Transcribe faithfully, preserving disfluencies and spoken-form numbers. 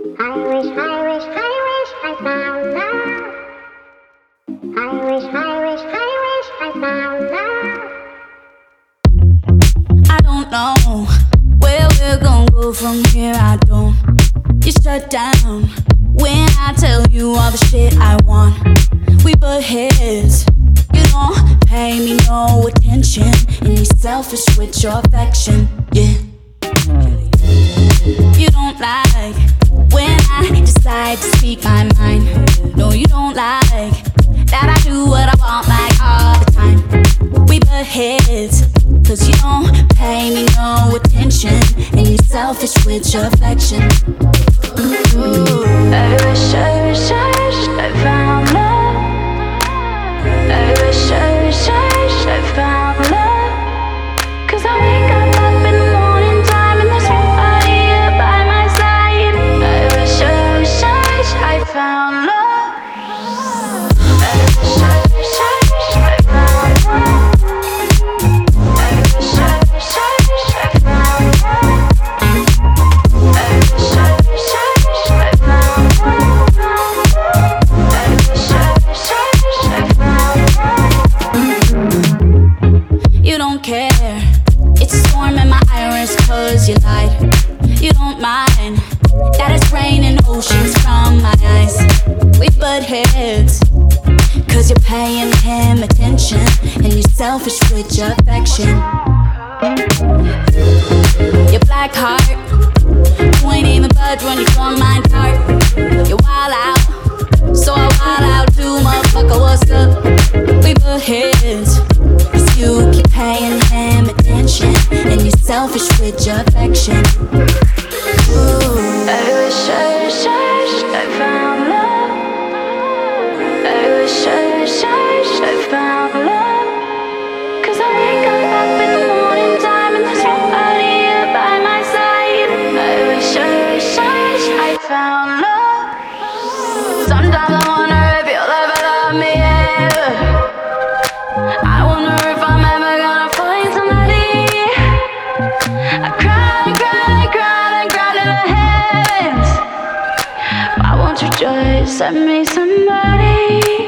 I wish, I wish, I wish I found love. I wish, I wish, I wish I found love. I don't know where we're gonna go from here. I don't. You shut down when I tell you all the shit I want. We butt heads. You don't pay me no attention, and you're selfish with your affection. Yeah. You don't like when I decide to speak my mind. No, you don't like that I do what I want like all the time. We butt heads, cause you don't pay me no attention, and you're selfish with your affection. Ooh. I wish, I wish, I wish I found love. I wish, I wish, I wish I found love. Cause I wake up up in the morning time and there's nobody here by my side. I wish, I wish, I wish I found love. I wish, I wish, I wish I found love. I wish, I wish, I wish I found love. I wish, I wish, I wish I found love. I wish, I wish, I wish I found love. You don't care. It's a storm in my iris cause you lied. You don't mind that it's raining oceans from my eyes. We butt heads cause you're paying him attention, and you're selfish with your affection. Your black heart, you ain't even budge when you form mine part. You wild out, so I wild out too, motherfucker, what's up? We butt heads cause you keep paying him attention, and you're selfish with your affection. Ooh. I wish, I wish, I wish I found love. I wish, I wish, I wish I found love. Cause I wake up up in the morning time and there's nobody here by my side. I wish, I wish, I wish I found love. Sometimes I wonder if you'll ever love me ever. I wonder if I'm ever gonna find somebody. I cried and cried and cried and cried to the heavens. Why won't you just send me somebody?